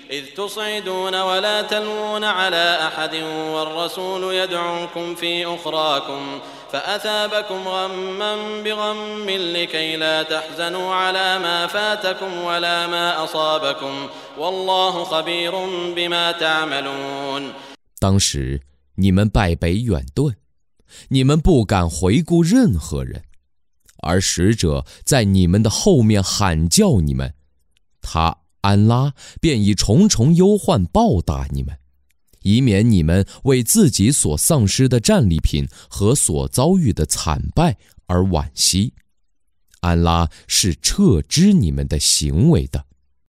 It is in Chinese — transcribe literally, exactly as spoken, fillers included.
إذ تصعدون ولا تلوون على أحد والرسول يدعوكم في أخراكم فأثابكم غما بغم لكي لا تحزنوا على ما فاتكم ولا ما أصابكم والله خبير بما تعملون。 当时你们败北远遁，你们不敢回顾任何人，而使者在你们的后面喊叫你们，他安拉便以重重忧患报答你们，以免你们为自己所丧失的战利品和所遭遇的惨败而惋惜。安拉是彻知你们的行为的。